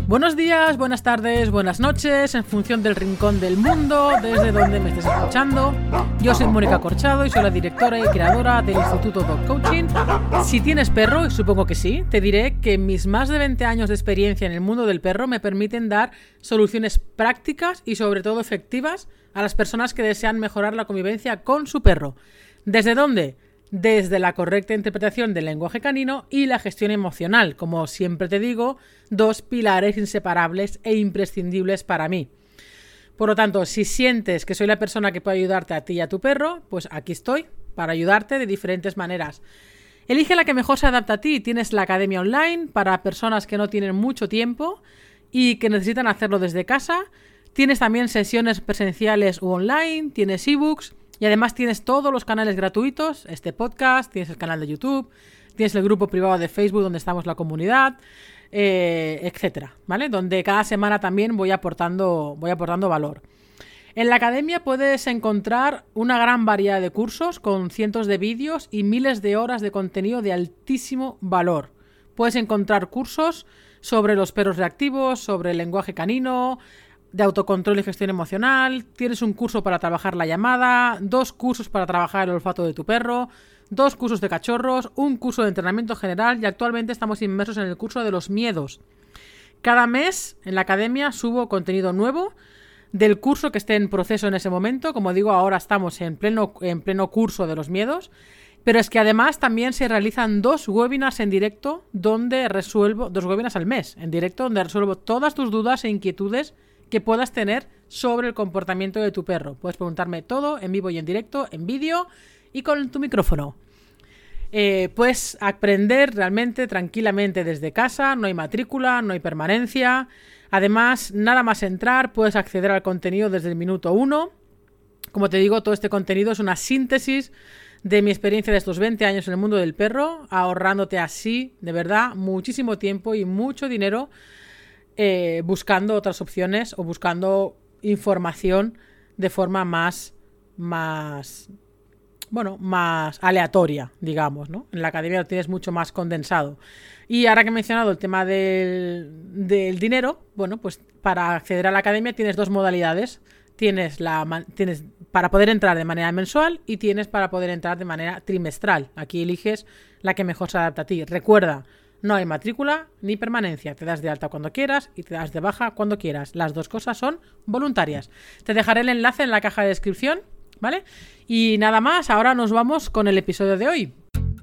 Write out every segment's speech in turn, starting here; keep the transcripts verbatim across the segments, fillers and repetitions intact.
Buenos días, buenas tardes, buenas noches, en función del rincón del mundo, desde donde me estés escuchando. Yo soy Mónica Corchado y soy la directora y creadora del Instituto Dog Coaching. Si tienes perro, y supongo que sí, te diré que mis más de veinte años de experiencia en el mundo del perro me permiten dar soluciones prácticas y sobre todo efectivas a las personas que desean mejorar la convivencia con su perro. ¿Desde dónde? Desde la correcta interpretación del lenguaje canino y la gestión emocional, como siempre te digo, dos pilares inseparables e imprescindibles para mí. Por lo tanto, si sientes que soy la persona que puede ayudarte a ti y a tu perro, pues aquí estoy para ayudarte de diferentes maneras. Elige la que mejor se adapta a ti. Tienes la academia online para personas que no tienen mucho tiempo y que necesitan hacerlo desde casa. Tienes también sesiones presenciales u online, tienes ebooks. Y además tienes todos los canales gratuitos, este podcast, tienes el canal de YouTube, tienes el grupo privado de Facebook donde estamos la comunidad, eh, etcétera, ¿vale? Donde cada semana también voy aportando, voy aportando valor. En la academia puedes encontrar una gran variedad de cursos con cientos de vídeos y miles de horas de contenido de altísimo valor. Puedes encontrar cursos sobre los perros reactivos, sobre el lenguaje canino, de autocontrol y gestión emocional, tienes un curso para trabajar la llamada, dos cursos para trabajar el olfato de tu perro, dos cursos de cachorros, un curso de entrenamiento general y actualmente estamos inmersos en el curso de los miedos. Cada mes en la academia subo contenido nuevo del curso que esté en proceso en ese momento. Como digo, ahora estamos en pleno, en pleno curso de los miedos, pero es que además también se realizan dos webinars en directo donde resuelvo, dos webinars al mes en directo donde resuelvo todas tus dudas e inquietudes que puedas tener sobre el comportamiento de tu perro. Puedes preguntarme todo en vivo y en directo, en vídeo y con tu micrófono. Eh, puedes aprender realmente tranquilamente desde casa, no hay matrícula, no hay permanencia. Además, nada más entrar, puedes acceder al contenido desde el minuto uno. Como te digo, todo este contenido es una síntesis de mi experiencia de estos veinte años en el mundo del perro, ahorrándote así, de verdad, muchísimo tiempo y mucho dinero Eh, buscando otras opciones o buscando información de forma más, más, bueno, más aleatoria, digamos, ¿no? En la academia lo tienes mucho más condensado. Y ahora que he mencionado el tema del, del dinero, bueno, pues para acceder a la academia tienes dos modalidades. Tienes, la, tienes para poder entrar de manera mensual y tienes para poder entrar de manera trimestral. Aquí eliges la que mejor se adapta a ti. Recuerda, no hay matrícula ni permanencia. Te das de alta cuando quieras y te das de baja cuando quieras. Las dos cosas son voluntarias. Te dejaré el enlace en la caja de descripción, ¿vale? Y nada más, ahora nos vamos con el episodio de hoy.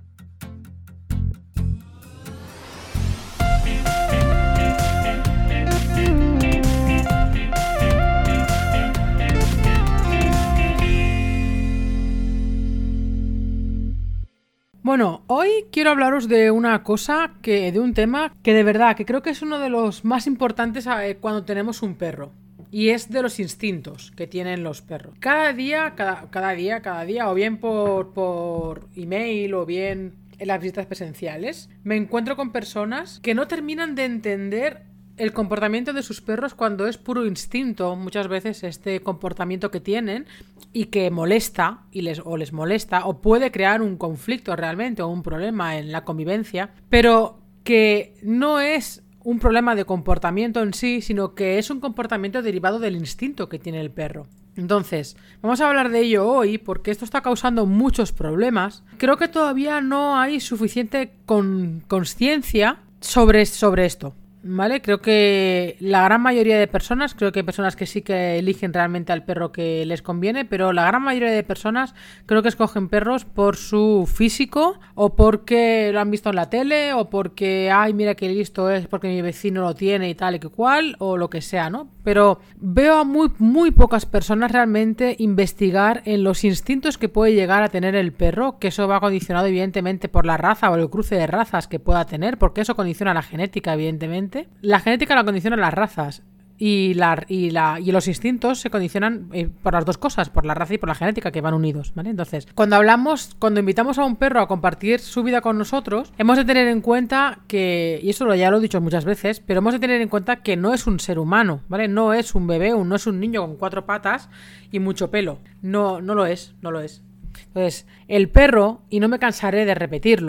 Bueno, hoy quiero hablaros de una cosa, que de un tema que de verdad, que creo que es uno de los más importantes cuando tenemos un perro. Y es de los instintos que tienen los perros. Cada día, cada, cada día, cada día, o bien por, por email o bien en las visitas presenciales, me encuentro con personas que no terminan de entender el comportamiento de sus perros cuando es puro instinto. Muchas veces este comportamiento que tienen y que molesta y les, o les molesta o puede crear un conflicto realmente o un problema en la convivencia, pero que no es un problema de comportamiento en sí, sino que es un comportamiento derivado del instinto que tiene el perro. Entonces, vamos a hablar de ello hoy porque esto está causando muchos problemas. Creo que todavía no hay suficiente con, consciencia sobre, sobre esto. ¿Vale? Creo que la gran mayoría de personas, creo que hay personas que sí que eligen realmente al perro que les conviene, pero la gran mayoría de personas creo que escogen perros por su físico o porque lo han visto en la tele o porque, ay, mira qué listo es porque mi vecino lo tiene y tal y que cual, o lo que sea, ¿no? Pero veo a muy, muy pocas personas realmente investigar en los instintos que puede llegar a tener el perro, que eso va condicionado evidentemente por la raza o el cruce de razas que pueda tener, porque eso condiciona la genética, evidentemente. La genética la condicionan las razas y, la, y, la, y los instintos se condicionan eh, por las dos cosas, por la raza y por la genética, que van unidos, ¿vale? Entonces, cuando hablamos, cuando invitamos a un perro a compartir su vida con nosotros, hemos de tener en cuenta que, y eso ya lo he dicho muchas veces, pero hemos de tener en cuenta que no es un ser humano, ¿vale? No es un bebé, no es un niño con cuatro patas y mucho pelo. No, no lo es, no lo es. Entonces, el perro, y no me cansaré de repetirlo,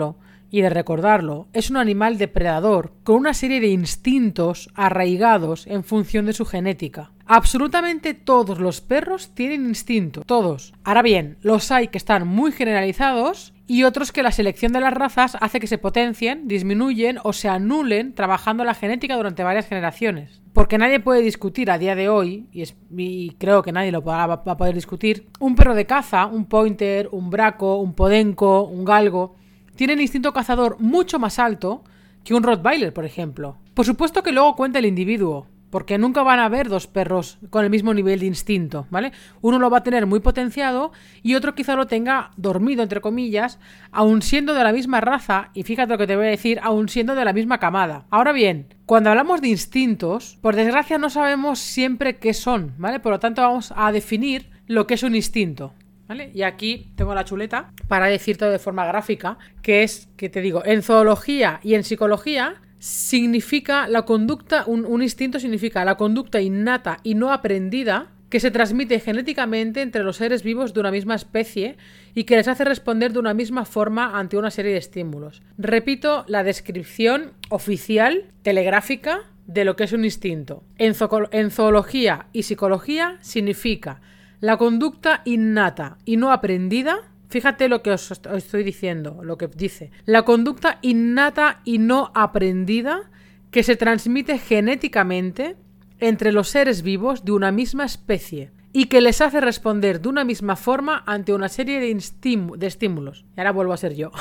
y de recordarlo, es un animal depredador con una serie de instintos arraigados en función de su genética. Absolutamente todos los perros tienen instinto, todos. Ahora bien, los hay que están muy generalizados y otros que la selección de las razas hace que se potencien, disminuyen o se anulen trabajando la genética durante varias generaciones. Porque nadie puede discutir a día de hoy, y, es, y creo que nadie lo va, va a poder discutir, un perro de caza, un pointer, un braco, un podenco, un galgo, tienen instinto cazador mucho más alto que un rottweiler, por ejemplo. Por supuesto que luego cuenta el individuo, porque nunca van a haber dos perros con el mismo nivel de instinto, ¿vale? Uno lo va a tener muy potenciado y otro quizá lo tenga dormido, entre comillas, aun siendo de la misma raza, y fíjate lo que te voy a decir, aun siendo de la misma camada. Ahora bien, cuando hablamos de instintos, por desgracia no sabemos siempre qué son, ¿vale? Por lo tanto vamos a definir lo que es un instinto, ¿vale? Y aquí tengo la chuleta para decirte de forma gráfica, que es, que te digo, en zoología y en psicología significa la conducta, un, un instinto significa la conducta innata y no aprendida que se transmite genéticamente entre los seres vivos de una misma especie y que les hace responder de una misma forma ante una serie de estímulos. Repito la descripción oficial, telegráfica, de lo que es un instinto. En, zo- en zoología y psicología significa la conducta innata y no aprendida. Fíjate lo que os estoy diciendo, lo que dice. La conducta innata y no aprendida que se transmite genéticamente entre los seres vivos de una misma especie y que les hace responder de una misma forma ante una serie de, instim- de estímulos. Y ahora vuelvo a ser yo.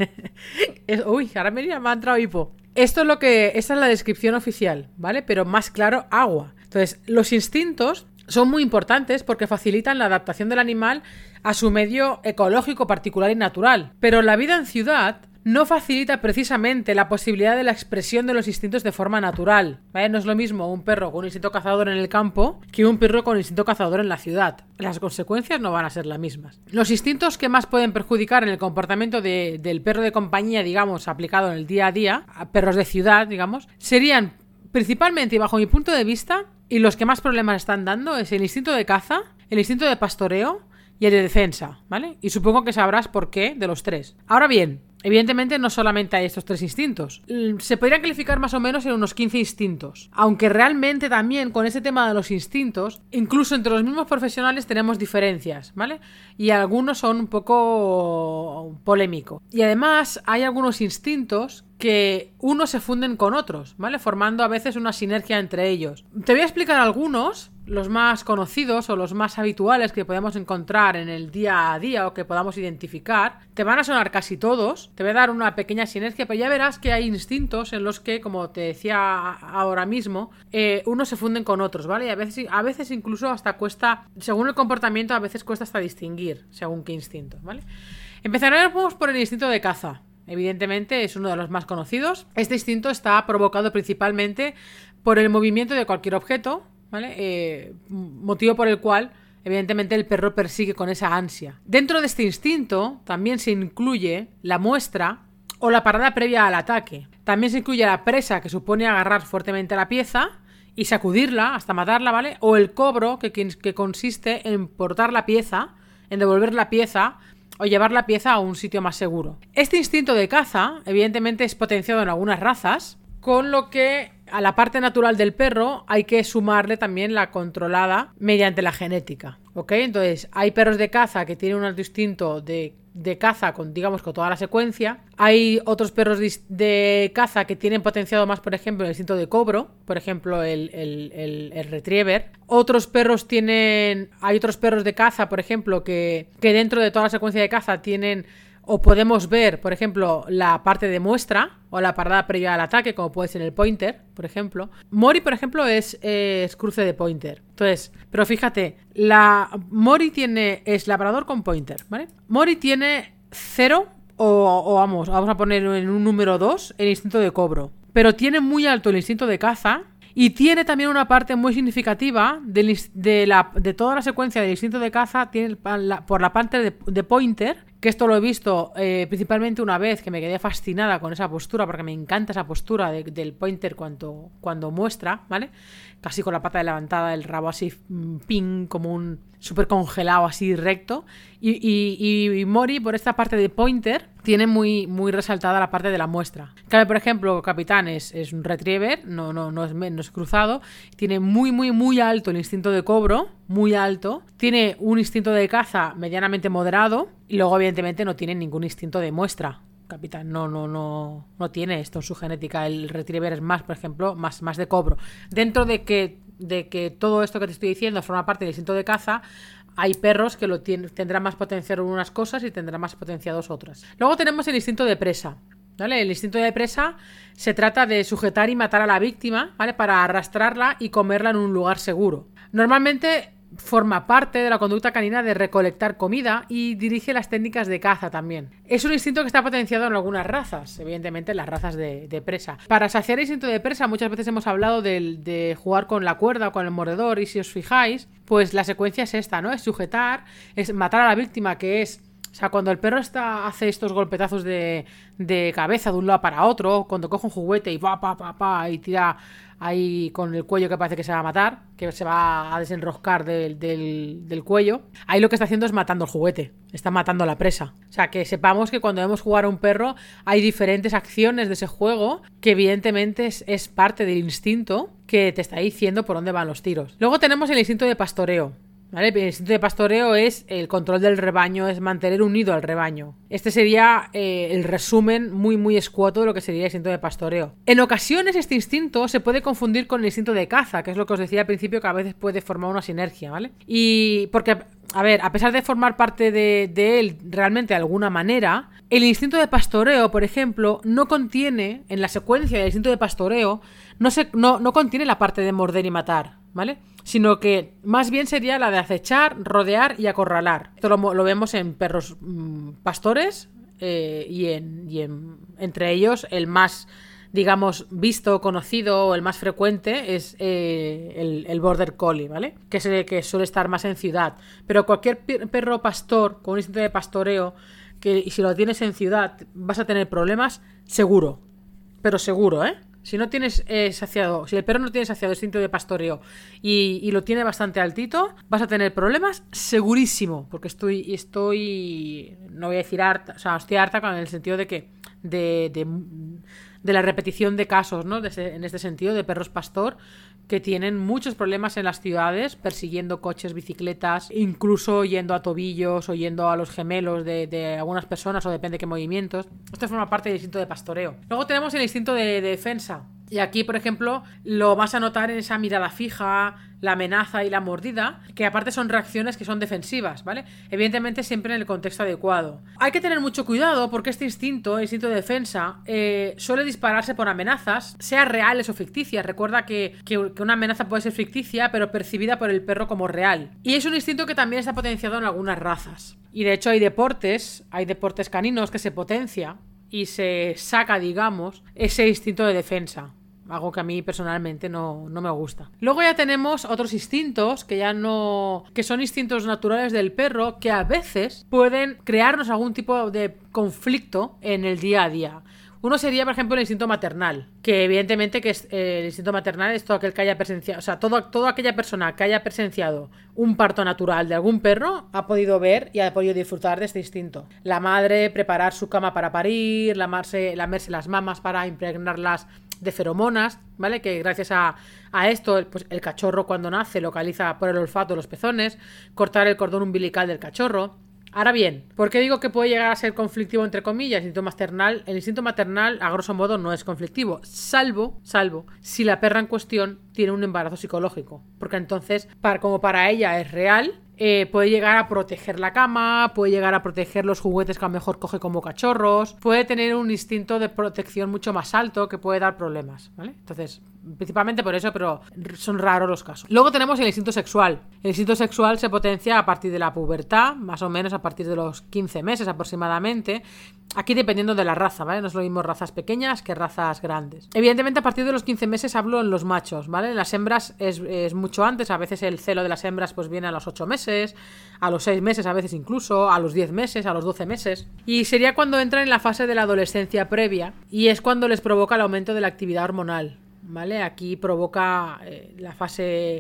es, uy, ahora me, me ha entrado hipo. Esto es lo que, esta es la descripción oficial, ¿vale? Pero más claro, agua. Entonces, los instintos son muy importantes porque facilitan la adaptación del animal a su medio ecológico particular y natural. Pero la vida en ciudad no facilita precisamente la posibilidad de la expresión de los instintos de forma natural, ¿vale? No es lo mismo un perro con instinto cazador en el campo que un perro con instinto cazador en la ciudad. Las consecuencias no van a ser las mismas. Los instintos que más pueden perjudicar en el comportamiento de, del perro de compañía, digamos, aplicado en el día a día, a perros de ciudad, digamos, serían principalmente, y bajo mi punto de vista, y los que más problemas están dando es el instinto de caza, el instinto de pastoreo y el de defensa, ¿vale? Y supongo que sabrás por qué de los tres. Ahora bien, evidentemente no solamente hay estos tres instintos. Se podrían calificar más o menos en unos quince instintos. Aunque realmente también con ese tema de los instintos, incluso entre los mismos profesionales tenemos diferencias, ¿vale? Y algunos son un poco polémicos. Y además hay algunos instintos que unos se funden con otros, ¿vale? Formando a veces una sinergia entre ellos. Te voy a explicar algunos, los más conocidos o los más habituales que podemos encontrar en el día a día o que podamos identificar. Te van a sonar casi todos, te voy a dar una pequeña sinergia, pero ya verás que hay instintos en los que, como te decía ahora mismo, eh, unos se funden con otros, ¿vale? Y a veces, a veces incluso hasta cuesta, según el comportamiento, a veces cuesta hasta distinguir según qué instinto, ¿vale? Empezaremos por el instinto de caza. Evidentemente es uno de los más conocidos. Este instinto está provocado principalmente por el movimiento de cualquier objeto, ¿vale? Eh, motivo por el cual, evidentemente, el perro persigue con esa ansia. Dentro de este instinto también se incluye la muestra o la parada previa al ataque. También se incluye la presa, que supone agarrar fuertemente la pieza y sacudirla hasta matarla, ¿vale? O el cobro, que, que consiste en portar la pieza, en devolver la pieza o llevar la pieza a un sitio más seguro. Este instinto de caza, evidentemente, es potenciado en algunas razas, con lo que a la parte natural del perro hay que sumarle también la controlada mediante la genética, ¿ok? Entonces, hay perros de caza que tienen un alto instinto de, de caza con, digamos, con toda la secuencia. Hay otros perros de, de caza que tienen potenciado más, por ejemplo, el instinto de cobro, por ejemplo, el, el, el, el retriever. Otros perros tienen... Hay otros perros de caza, por ejemplo, que, que dentro de toda la secuencia de caza tienen... O podemos ver, por ejemplo, la parte de muestra o la parada previa al ataque, como puede ser el pointer, por ejemplo. Mori, por ejemplo, es, es cruce de pointer. Entonces, pero fíjate, la Mori tiene es labrador con pointer, ¿vale? Mori tiene cero o, o vamos, vamos a poner en un número dos el instinto de cobro. Pero tiene muy alto el instinto de caza y tiene también una parte muy significativa de, de, la, de toda la secuencia del instinto de caza tiene la, por la parte de, de pointer, que esto lo he visto eh, principalmente una vez que me quedé fascinada con esa postura porque me encanta esa postura de, del pointer cuando, cuando muestra, ¿vale? Casi con la pata levantada, el rabo así ping, como un súper congelado así recto y, y, y, y Mori por esta parte de pointer tiene muy, muy resaltada la parte de la muestra. Cabe, por ejemplo, Capitán es, es un retriever, no, no, no, es, no es cruzado, tiene muy, muy, muy alto el instinto de cobro, muy alto, tiene un instinto de caza medianamente moderado y luego evidentemente no tiene ningún instinto de muestra. Capitán no, no, no, no tiene esto en su genética. El retriever es más, por ejemplo, más, más de cobro. Dentro de que, de que todo esto que te estoy diciendo forma parte del instinto de caza, hay perros que lo tienen, tendrán más potenciado unas cosas y tendrán más potenciados otras. Luego tenemos el instinto de presa, ¿vale? El instinto de presa se trata de sujetar y matar a la víctima, ¿vale? Para arrastrarla y comerla en un lugar seguro. Normalmente forma parte de la conducta canina de recolectar comida y dirige las técnicas de caza también. Es un instinto que está potenciado en algunas razas, evidentemente las razas de, de presa. Para saciar el instinto de presa muchas veces hemos hablado de, de jugar con la cuerda o con el mordedor y si os fijáis, pues la secuencia es esta, ¿no? Es sujetar, es matar a la víctima, que es... O sea, cuando el perro está, hace estos golpetazos de, de cabeza de un lado para otro, cuando coge un juguete y pa, pa, pa, pa, y tira ahí con el cuello que parece que se va a matar, que se va a desenroscar del, del, del cuello, ahí lo que está haciendo es matando el juguete, está matando a la presa. O sea, que sepamos que cuando vemos jugar a un perro hay diferentes acciones de ese juego que evidentemente es, es parte del instinto que te está diciendo por dónde van los tiros. Luego tenemos el instinto de pastoreo. ¿Vale? El instinto de pastoreo es el control del rebaño, es mantener unido al rebaño. Este sería eh, el resumen muy muy escueto de lo que sería el instinto de pastoreo. En ocasiones este instinto se puede confundir con el instinto de caza, que es lo que os decía al principio, que a veces puede formar una sinergia, ¿vale? Y porque, a ver, a pesar de formar parte de, de él realmente de alguna manera, el instinto de pastoreo, por ejemplo, no contiene, en la secuencia del instinto de pastoreo, no, se, no, no contiene la parte de morder y matar, ¿vale? Sino que más bien sería la de acechar, rodear y acorralar. Esto lo, lo vemos en perros mmm, pastores eh, y, en, y en, entre ellos el más, digamos, visto, conocido o el más frecuente es eh, el, el Border Collie, ¿vale? Que, es el que suele estar más en ciudad. Pero cualquier perro pastor con un instinto de pastoreo, que y si lo tienes en ciudad vas a tener problemas, seguro. Pero seguro, ¿eh? Si no tienes eh, saciado, si el perro no tiene saciado el instinto de pastoreo y, y lo tiene bastante altito, vas a tener problemas segurísimo, porque estoy, estoy, no voy a decir harta, o sea, estoy harta con el sentido de que, de, de, de la repetición de casos, ¿no? De ese, en este sentido, de perros pastor que tienen muchos problemas en las ciudades, persiguiendo coches, bicicletas, incluso yendo a tobillos o yendo a los gemelos de, de algunas personas o depende de qué movimientos. Esto forma parte del instinto de pastoreo. Luego tenemos el instinto de, de defensa. Y aquí, por ejemplo, lo vas a notar en esa mirada fija, la amenaza y la mordida, que aparte son reacciones que son defensivas, ¿vale? Evidentemente siempre en el contexto adecuado. Hay que tener mucho cuidado porque este instinto, el instinto de defensa, eh, suele dispararse por amenazas, sea reales o ficticias. Recuerda que, que, que una amenaza puede ser ficticia, pero percibida por el perro como real. Y es un instinto que también está potenciado en algunas razas. Y de hecho hay deportes, hay deportes caninos que se potencia y se saca, digamos, ese instinto de defensa. Algo que a mí personalmente no, no me gusta. Luego ya tenemos otros instintos que ya no... que son instintos naturales del perro que a veces pueden crearnos algún tipo de conflicto en el día a día. Uno sería, por ejemplo, el instinto maternal, que evidentemente que es, eh, el instinto maternal es todo aquel que haya presenciado, o sea, todo, toda aquella persona que haya presenciado un parto natural de algún perro ha podido ver y ha podido disfrutar de este instinto. La madre preparar su cama para parir, lamarse, lamerse las mamas para impregnarlas de feromonas, ¿vale? Que gracias a, a esto, pues el cachorro cuando nace localiza por el olfato los pezones, cortar el cordón umbilical del cachorro. Ahora bien, ¿por qué digo que puede llegar a ser conflictivo entre comillas? El instinto maternal, el instinto maternal a grosso modo no es conflictivo, salvo, salvo, si la perra en cuestión tiene un embarazo psicológico, porque entonces, para, como para ella es real, eh, puede llegar a proteger la cama, puede llegar a proteger los juguetes que a lo mejor coge como cachorros, puede tener un instinto de protección mucho más alto que puede dar problemas, ¿vale? Entonces, principalmente por eso, pero son raros los casos. Luego tenemos el instinto sexual. El instinto sexual se potencia a partir de la pubertad, más o menos a partir de los quince meses aproximadamente. Aquí dependiendo de la raza, ¿vale? No es lo mismo razas pequeñas que razas grandes. Evidentemente a partir de los quince meses hablo en los machos, ¿vale? En las hembras es, es mucho antes, a veces el celo de las hembras pues viene a los ocho meses, a los seis meses a veces incluso, a los diez meses, a los doce meses. Y sería cuando entran en la fase de la adolescencia previa y es cuando les provoca el aumento de la actividad hormonal, ¿vale? Aquí provoca eh, la fase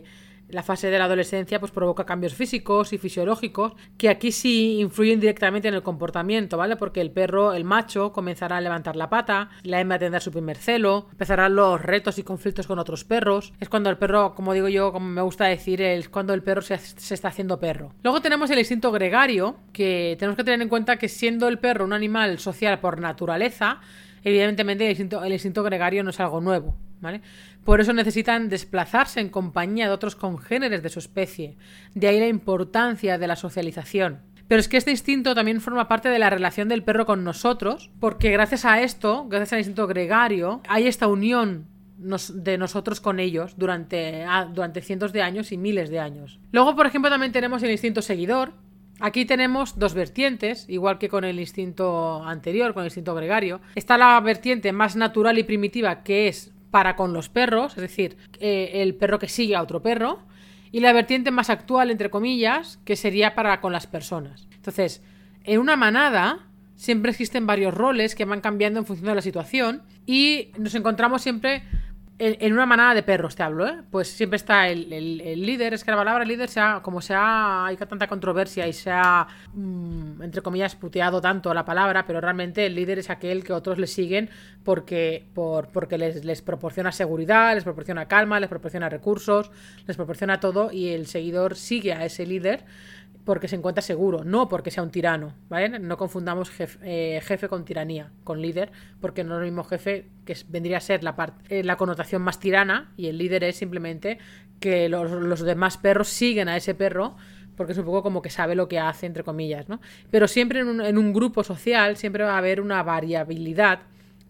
La fase de la adolescencia pues provoca cambios físicos y fisiológicos que aquí sí influyen directamente en el comportamiento, ¿vale? Porque el perro, el macho, comenzará a levantar la pata, la hembra tendrá su primer celo, empezarán los retos y conflictos con otros perros. Es cuando el perro, como digo yo, como me gusta decir, es cuando el perro se, se está haciendo perro. Luego tenemos el instinto gregario, que tenemos que tener en cuenta que siendo el perro un animal social por naturaleza, evidentemente el instinto, el instinto gregario no es algo nuevo, ¿vale? Por eso necesitan desplazarse en compañía de otros congéneres de su especie. De ahí la importancia de la socialización. Pero es que este instinto también forma parte de la relación del perro con nosotros, porque gracias a esto, gracias al instinto gregario, hay esta unión nos, de nosotros con ellos durante, ah, durante cientos de años y miles de años. Luego, por ejemplo, también tenemos el instinto seguidor. Aquí tenemos dos vertientes, igual que con el instinto anterior, con el instinto gregario. Está la vertiente más natural y primitiva, que es para con los perros, es decir, eh, el perro que sigue a otro perro, y la vertiente más actual, entre comillas, que sería para con las personas. Entonces, en una manada siempre existen varios roles que van cambiando en función de la situación y nos encontramos siempre en, en una manada de perros, te hablo, ¿eh? Pues siempre está el, el, el líder, es que la palabra líder, sea, como sea, hay tanta controversia y se ha, mmm, entre comillas, puteado tanto la palabra, pero realmente el líder es aquel que otros le siguen porque, por, porque les, les proporciona seguridad, les proporciona calma, les proporciona recursos, les proporciona todo y el seguidor sigue a ese líder porque se encuentra seguro, no porque sea un tirano, ¿vale? No confundamos jefe, eh, jefe con tiranía, con líder, porque no es lo mismo jefe, que vendría a ser la, part, eh, la connotación más tirana, y el líder es simplemente que los, los demás perros siguen a ese perro, porque es un poco como que sabe lo que hace, entre comillas, ¿no? Pero siempre en un, en un grupo social siempre va a haber una variabilidad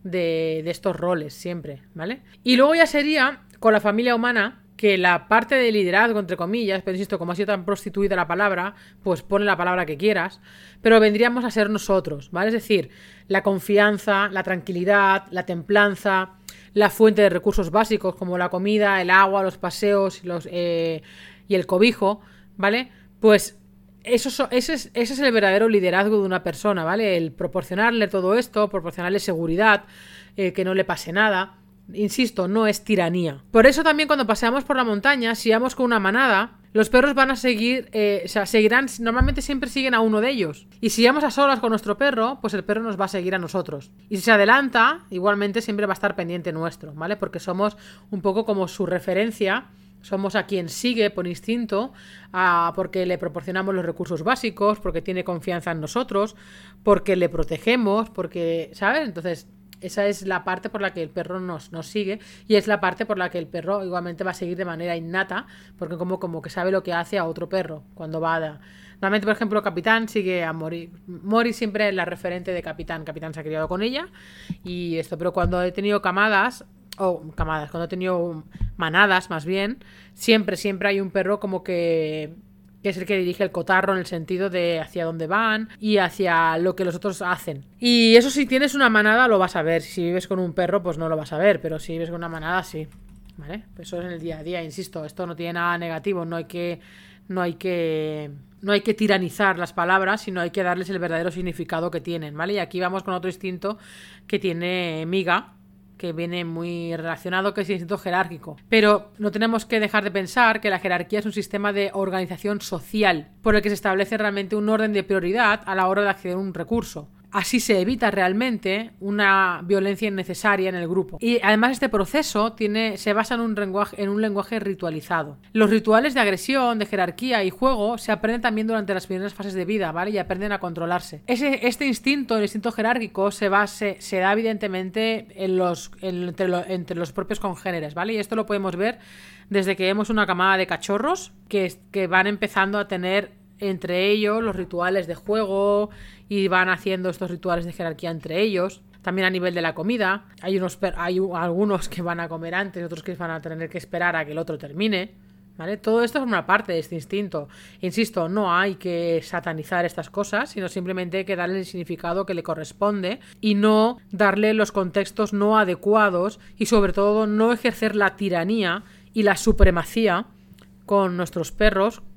de, de estos roles, siempre, ¿vale? Y luego ya sería, con la familia humana, que la parte de liderazgo, entre comillas, pero insisto, como ha sido tan prostituida la palabra, pues pone la palabra que quieras, pero vendríamos a ser nosotros, ¿vale? Es decir, la confianza, la tranquilidad, la templanza, la fuente de recursos básicos como la comida, el agua, los paseos los, eh, y el cobijo, ¿vale? Pues eso so, ese, es, ese es el verdadero liderazgo de una persona, ¿vale? El proporcionarle todo esto, proporcionarle seguridad, eh, que no le pase nada. Insisto, no es tiranía. Por eso también cuando paseamos por la montaña, si vamos con una manada, los perros van a seguir, eh, o sea, seguirán, normalmente siempre siguen a uno de ellos. Y si vamos a solas con nuestro perro, pues el perro nos va a seguir a nosotros. Y si se adelanta, igualmente siempre va a estar pendiente nuestro, ¿vale? Porque somos un poco como su referencia, somos a quien sigue por instinto, a, porque le proporcionamos los recursos básicos, porque tiene confianza en nosotros, porque le protegemos, porque, ¿sabes? Entonces, esa es la parte por la que el perro nos, nos sigue y es la parte por la que el perro igualmente va a seguir de manera innata, porque como, como que sabe lo que hace a otro perro cuando va a... Da. Normalmente, por ejemplo, Capitán sigue a Mori. Mori siempre es la referente de Capitán. Capitán se ha criado con ella y esto, pero cuando he tenido camadas, o oh, camadas, cuando he tenido manadas más bien, siempre, siempre hay un perro como que... que es el que dirige el cotarro en el sentido de hacia dónde van y hacia lo que los otros hacen. Y eso, si tienes una manada lo vas a ver. Si vives con un perro pues no lo vas a ver, pero si vives con una manada sí, ¿vale? Pues eso es en el día a día, insisto, esto no tiene nada negativo, no hay que no hay que no hay que tiranizar las palabras, sino hay que darles el verdadero significado que tienen, ¿vale? Y aquí vamos con otro instinto que tiene Miga, que viene muy relacionado, que es el instinto jerárquico. Pero no tenemos que dejar de pensar que la jerarquía es un sistema de organización social por el que se establece realmente un orden de prioridad a la hora de acceder a un recurso. Así se evita realmente una violencia innecesaria en el grupo. Y además este proceso tiene, se basa en un, lenguaje, en un lenguaje ritualizado. Los rituales de agresión, de jerarquía y juego se aprenden también durante las primeras fases de vida, ¿vale? Y aprenden a controlarse. Ese, este instinto, el instinto jerárquico, se, base, se da evidentemente en los, en, entre, lo, entre los propios congéneres, ¿vale? Y esto lo podemos ver desde que vemos una camada de cachorros que, que van empezando a tener entre ellos los rituales de juego y van haciendo estos rituales de jerarquía entre ellos. También a nivel de la comida hay unos hay algunos que van a comer antes, otros que van a tener que esperar a que el otro termine, ¿vale? Todo esto es una parte de este instinto. Insisto, no hay que satanizar estas cosas, sino simplemente hay que darle el significado que le corresponde y no darle los contextos no adecuados y sobre todo no ejercer la tiranía y la supremacía con nuestros perros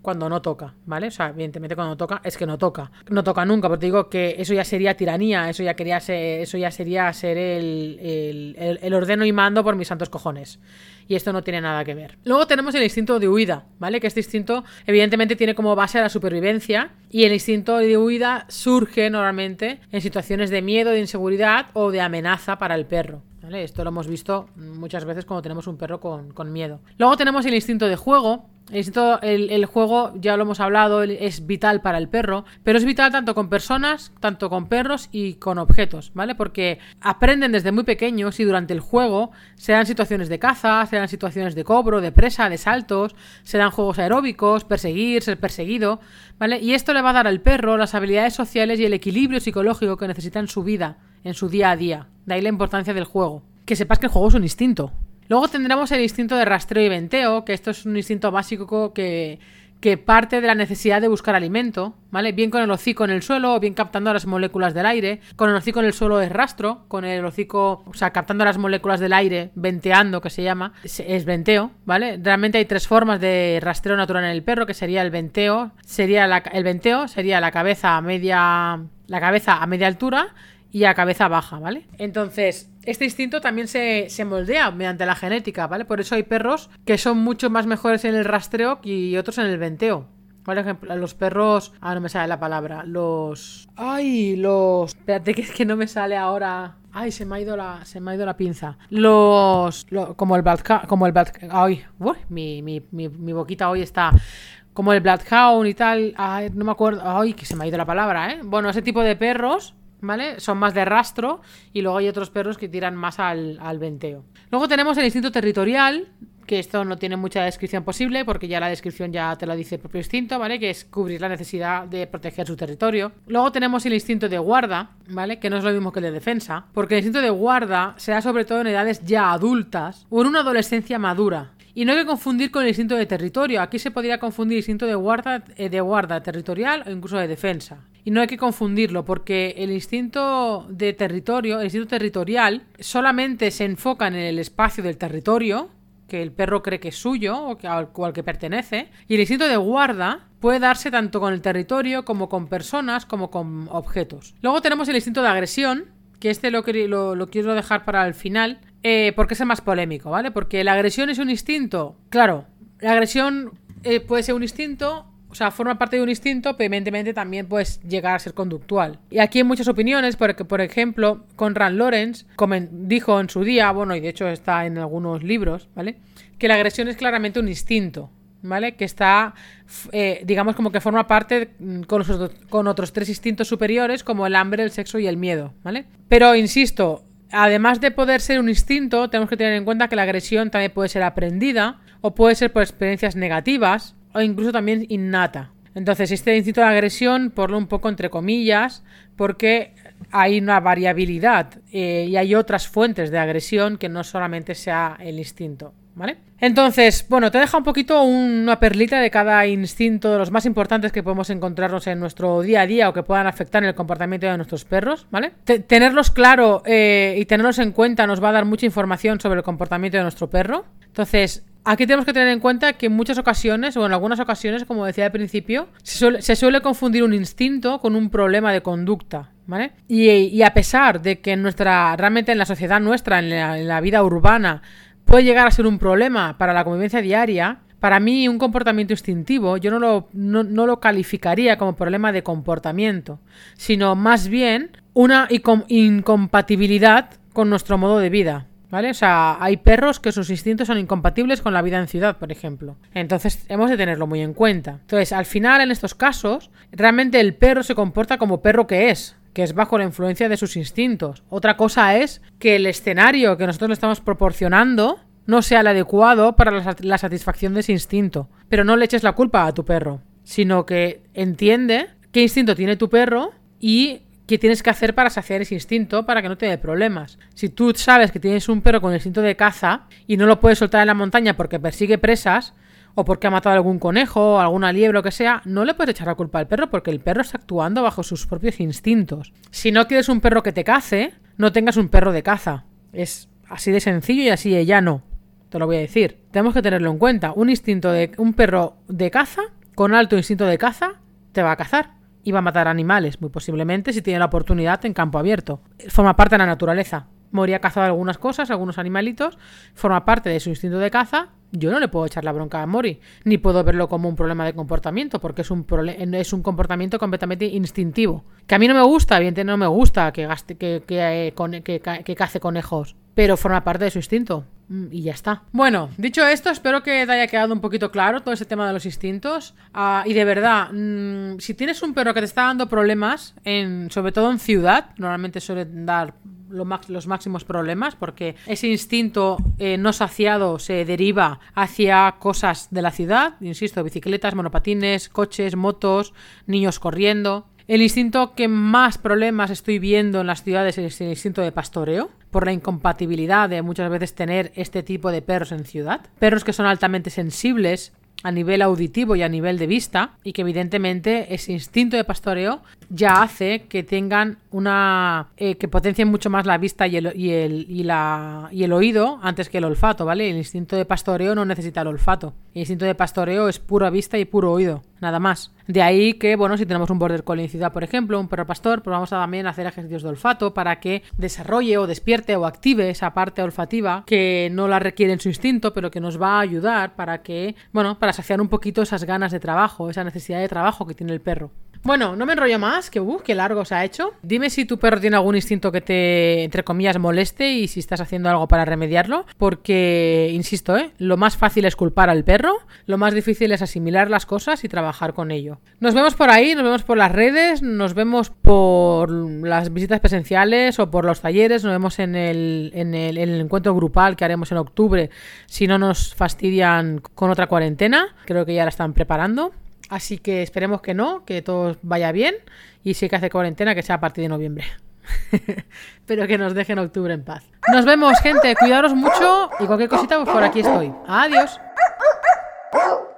cuando no toca, ¿vale? O sea, evidentemente cuando toca es que no toca. No toca nunca, porque te digo que eso ya sería tiranía, eso ya quería ser, eso ya sería ser el, el, el, el ordeno y mando por mis santos cojones. Y esto no tiene nada que ver. Luego tenemos el instinto de huida, ¿vale? Que este instinto evidentemente tiene como base a la supervivencia, y el instinto de huida surge normalmente en situaciones de miedo, de inseguridad o de amenaza para el perro. ¿Vale? Esto lo hemos visto muchas veces cuando tenemos un perro con, con miedo. Luego tenemos el instinto de juego. El, instinto, el, el juego, ya lo hemos hablado, es vital para el perro, pero es vital tanto con personas, tanto con perros y con objetos, ¿vale? Porque aprenden desde muy pequeños y durante el juego se dan situaciones de caza, se dan situaciones de cobro, de presa, de saltos, se dan juegos aeróbicos, perseguir, ser perseguido, ¿vale? Y esto le va a dar al perro las habilidades sociales y el equilibrio psicológico que necesita en su vida, en su día a día. De ahí la importancia del juego. Que sepas que el juego es un instinto. Luego tendremos el instinto de rastreo y venteo, que esto es un instinto básico que, que parte de la necesidad de buscar alimento, ¿vale? Bien con el hocico en el suelo o bien captando las moléculas del aire. Con el hocico en el suelo es rastro, con el hocico, o sea, captando las moléculas del aire, venteando, que se llama, es venteo, ¿vale? Realmente hay tres formas de rastreo natural en el perro, que sería el venteo, sería la, el venteo sería la cabeza a media, la cabeza a media altura y a cabeza baja, ¿vale? Entonces, este instinto también se, se moldea mediante la genética, ¿vale? Por eso hay perros que son mucho más mejores en el rastreo y otros en el venteo. Por ejemplo, los perros... Ah, no me sale la palabra. Los... ¡Ay! Los... Espérate, que es que no me sale ahora... ¡Ay! Se me ha ido la, se me ha ido la pinza. Los... Lo, como el Bloodhound... Como el Blood... ¡Ay! Uy, mi, mi, mi, mi boquita hoy está... Como el Bloodhound y tal... Ay, no me acuerdo... ¡Ay! Que se me ha ido la palabra, ¿eh? Bueno, ese tipo de perros... ¿Vale? Son más de rastro y luego hay otros perros que tiran más al, al venteo. Luego tenemos el instinto territorial, que esto no tiene mucha descripción posible porque ya la descripción ya te lo dice el propio instinto, ¿vale? Que es cubrir la necesidad de proteger su territorio. Luego tenemos el instinto de guarda, ¿vale? Que no es lo mismo que el de defensa, porque el instinto de guarda se da sobre todo en edades ya adultas o en una adolescencia madura. Y no hay que confundir con el instinto de territorio. Aquí se podría confundir el instinto de guarda, eh, de guarda territorial o incluso de defensa. Y no hay que confundirlo porque el instinto de territorio, el instinto territorial, solamente se enfoca en el espacio del territorio, que el perro cree que es suyo o que, al cual que pertenece. Y el instinto de guarda puede darse tanto con el territorio como con personas como con objetos. Luego tenemos el instinto de agresión, que este lo, lo, lo quiero dejar para el final, eh, porque es el más polémico, ¿vale? Porque la agresión es un instinto. Claro, la agresión eh, puede ser un instinto, o sea, forma parte de un instinto, pero evidentemente también puede llegar a ser conductual. Y aquí hay muchas opiniones, porque, por ejemplo, Conrad Lorenz dijo en su día, bueno, y de hecho está en algunos libros, ¿vale? Que la agresión es claramente un instinto, ¿vale? Que está, eh, digamos, como que forma parte con, los, con otros tres instintos superiores, como el hambre, el sexo y el miedo, ¿vale? Pero, insisto, además de poder ser un instinto, tenemos que tener en cuenta que la agresión también puede ser aprendida o puede ser por experiencias negativas o incluso también innata. Entonces, este instinto de agresión, ponlo un poco entre comillas, porque hay una variabilidad eh, y hay otras fuentes de agresión que no solamente sea el instinto, ¿vale? Entonces, bueno, te deja un poquito una perlita de cada instinto, de los más importantes que podemos encontrarnos en nuestro día a día o que puedan afectar en el comportamiento de nuestros perros, ¿vale? T- tenerlos claro eh, y tenerlos en cuenta nos va a dar mucha información sobre el comportamiento de nuestro perro. Entonces, aquí tenemos que tener en cuenta que en muchas ocasiones, o en algunas ocasiones, como decía al principio, se suele, se suele confundir un instinto con un problema de conducta, ¿vale? Y, y a pesar de que en nuestra, realmente en la sociedad nuestra, en la, en la vida urbana, puede llegar a ser un problema para la convivencia diaria, para mí un comportamiento instintivo yo no lo, no, no lo calificaría como problema de comportamiento, sino más bien una incompatibilidad con nuestro modo de vida, ¿vale? O sea, hay perros que sus instintos son incompatibles con la vida en ciudad, por ejemplo. Entonces, hemos de tenerlo muy en cuenta. Entonces, al final, en estos casos, realmente el perro se comporta como perro que es, que es bajo la influencia de sus instintos. Otra cosa es que el escenario que nosotros le estamos proporcionando no sea el adecuado para la, la satisfacción de ese instinto. Pero no le eches la culpa a tu perro, sino que entiende qué instinto tiene tu perro y qué tienes que hacer para saciar ese instinto para que no te dé problemas. Si tú sabes que tienes un perro con instinto de caza y no lo puedes soltar en la montaña porque persigue presas o porque ha matado algún conejo o alguna liebre o lo que sea, no le puedes echar la culpa al perro porque el perro está actuando bajo sus propios instintos. Si no quieres un perro que te cace, no tengas un perro de caza. Es así de sencillo y así de llano. Te lo voy a decir. Tenemos que tenerlo en cuenta. Un instinto de un perro de caza con alto instinto de caza, te va a cazar y va a matar animales, muy posiblemente si tiene la oportunidad en campo abierto. Forma parte de la naturaleza. Mori ha cazado algunas cosas, algunos animalitos, forma parte de su instinto de caza. Yo no le puedo echar la bronca a Mori, ni puedo verlo como un problema de comportamiento, porque es un, prole- es un comportamiento completamente instintivo. Que a mí no me gusta, evidentemente no me gusta que, gaste, que, que, eh, con, que, que cace conejos, pero forma parte de su instinto. Y ya está. Bueno, dicho esto, espero que te haya quedado un poquito claro todo ese tema de los instintos. Uh, y de verdad, mmm, si tienes un perro que te está dando problemas, en, sobre todo en ciudad, normalmente suele dar lo max, los máximos problemas porque ese instinto eh, no saciado se deriva hacia cosas de la ciudad. Insisto, bicicletas, monopatines, coches, motos, niños corriendo. El instinto que más problemas estoy viendo en las ciudades es el instinto de pastoreo, por la incompatibilidad de muchas veces tener este tipo de perros en ciudad. Perros que son altamente sensibles a nivel auditivo y a nivel de vista, y que evidentemente ese instinto de pastoreo ya hace que tengan una... Eh, que potencien mucho más la vista y el, y, el, y, la, y el oído antes que el olfato, ¿vale? El instinto de pastoreo no necesita el olfato. El instinto de pastoreo es pura vista y puro oído, nada más. De ahí que, bueno, si tenemos un border collie en ciudad, por ejemplo, un perro pastor, pues vamos a también hacer ejercicios de olfato para que desarrolle o despierte o active esa parte olfativa que no la requiere en su instinto, pero que nos va a ayudar para que, bueno, para saciar un poquito esas ganas de trabajo, esa necesidad de trabajo que tiene el perro. Bueno, no me enrollo más, que uh, qué largo se ha hecho. Dime si tu perro tiene algún instinto que te, entre comillas, moleste y si estás haciendo algo para remediarlo, porque, insisto, ¿eh? Lo más fácil es culpar al perro, lo más difícil es asimilar las cosas y trabajar con ello. Nos vemos por ahí, nos vemos por las redes, nos vemos por las visitas presenciales o por los talleres, nos vemos en el, en el, en el encuentro grupal que haremos en octubre, si no nos fastidian con otra cuarentena, creo que ya la están preparando. Así que esperemos que no, que todo vaya bien y si hay que hacer cuarentena que sea a partir de noviembre. Pero que nos dejen octubre en paz. Nos vemos, gente, cuidaros mucho y cualquier cosita pues por aquí estoy. Adiós.